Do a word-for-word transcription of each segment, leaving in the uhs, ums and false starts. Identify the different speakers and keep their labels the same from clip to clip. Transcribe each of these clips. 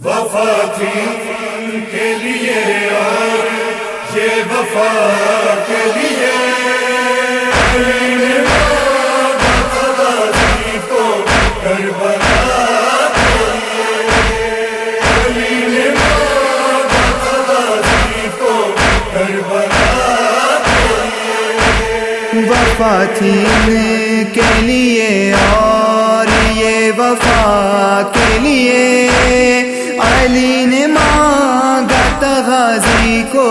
Speaker 1: وفا تھی ان کے لیے اور یہ وفا کے لیے علی نے مانگا تھا غازی کو کربلا کے لیے، علی نے مانگا تھا غازی کو کربلا کے لیے۔
Speaker 2: وفا تھی ان کے لیے اور یہ وفا کے لیے علی نے مانگا تھا غازی کو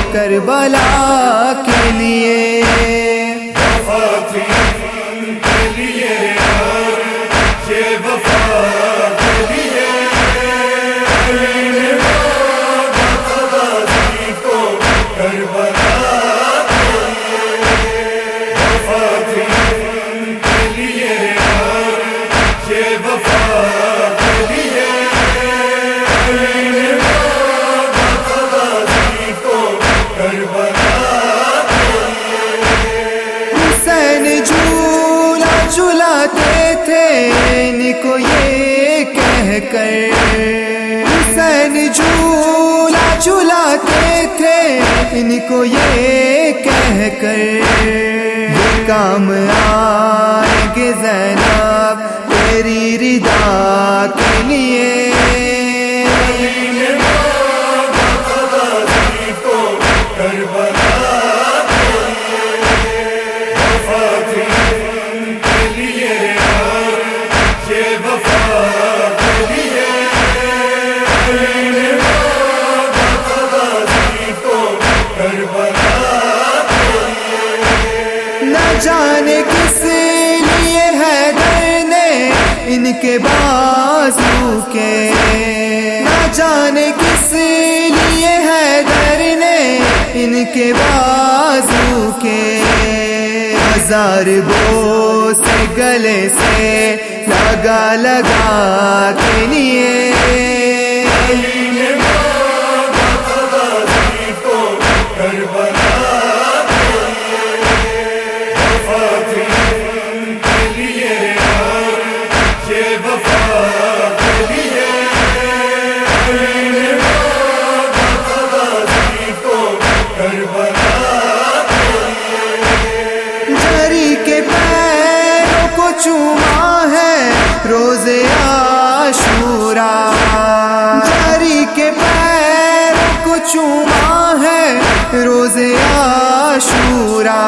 Speaker 2: کربلا کے لیے۔
Speaker 1: وفا تھی ان کے لیے اور یہ وفا کے لیے علی نے مانگا تھا غازی کو کربلا کے لیے۔ وفا تھی ان کے لیے اور یہ وفا کے لیے علی نے مانگا تھا غازی کو کربلا کے لیے۔
Speaker 2: حسین جھولا جھلاتے تھے ان کو یہ کہہ کر، حسین جھولا جھلاتے تھے ان کو یہ کہہ کر، یہ کام آئے گے زینب تیری رضا کے لیے۔
Speaker 1: علی نے مانگا تھا غازی کو کربلا کے لیے۔ وفا تھی ان کے لیے اور یہ وفا کے لیے علی نے مانگا تھا غازی کو کربلا کے لیے۔
Speaker 2: نہ جانے کس لیے حیدر نے ان کے بازو کے، نہ جانے کس لیے حیدر نے ان کے بازو کے، ہزار بوس گلے سے لگا لگا کے لیے۔
Speaker 1: علی نے مانگا تھا غازی کو کربلا کے لیے۔ وفا تھی ان کے لیے اور یہ وفا کے لیے علی نے مانگا تھا غازی کو کربلا کے لیے۔
Speaker 2: جری کے پیروں کو چوما ہے روز عاشورا، جری کے پیروں کو چوما ہے روز عاشورا،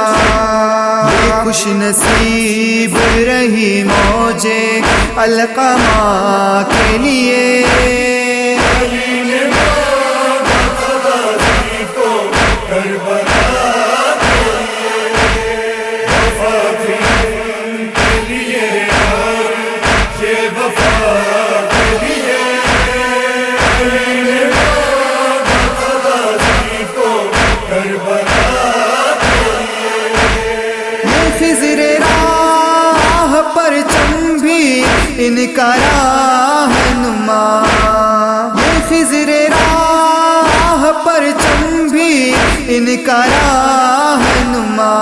Speaker 2: یہ خوش نصیب رہی موجے القمہ کے لیے۔
Speaker 1: علی نے مانگا تھا غازی کو کربلا کے لیے۔ وفا تھی ان کے لیے اور یہ وفا کے لیے علی نے مانگا تھا غازی کو کربلا کے لیے۔
Speaker 2: یہ خضر راہ پر چم بھی ان کا راہنما، یہ خضر راہ پر چم بھی ان کا راہنما،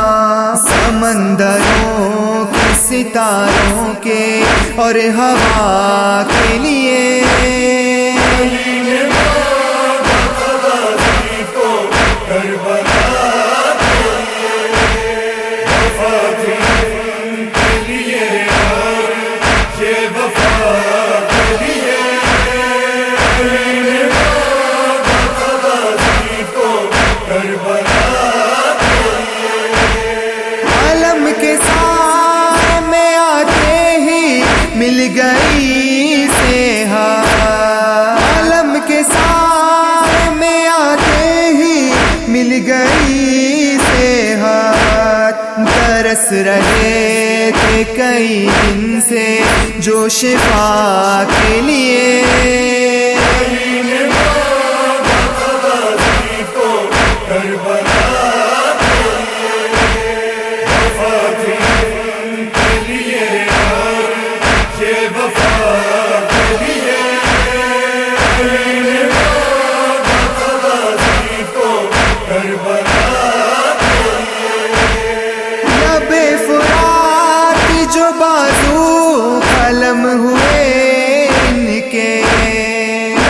Speaker 2: سمندروں کے ستاروں کے اور ہوا کے لیے۔
Speaker 1: علی نے مانگا تھا غازی کو کربلا کے لیے۔ وفا تھی ان کے لیے اور یہ وفا کے لیے علی نے مانگا تھا غازی کو کربلا کے لیے۔
Speaker 2: عالم کے سائے میں آتے ہی مل گئی سیہا، عالم کے سائے میں آتے ہی مل گئی سیہا، ترس رہے تھے کئی دن سے جو شفا کے لیے۔
Speaker 1: علی نے مانگا تھا غازی کو کربلا کے لیے۔ وفا تھی ان کے لیے اور یہ وفا کے لیے علی نے مانگا تھا غازی کو کربلا کے لیے۔
Speaker 2: لب فرات جو بازو قلم ہوئے ان کے،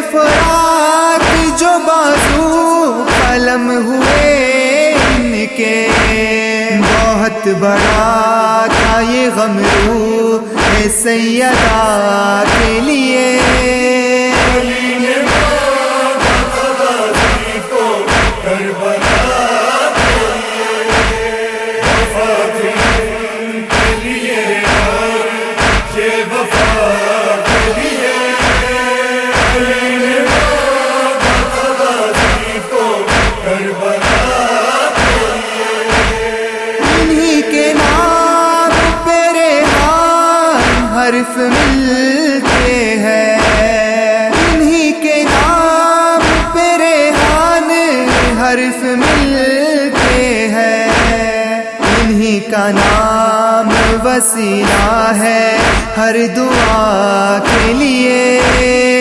Speaker 2: فرات جو بازو قلم ہوئے ان کے، بہت بڑا تھا یہ غم روح سیدہ کے لیے۔ حرف ملتے ہیں انہی کے نام پہ ریحان، حرف ملتے ہیں انہی کا نام وسیلہ ہے ہر دعا کے لیے۔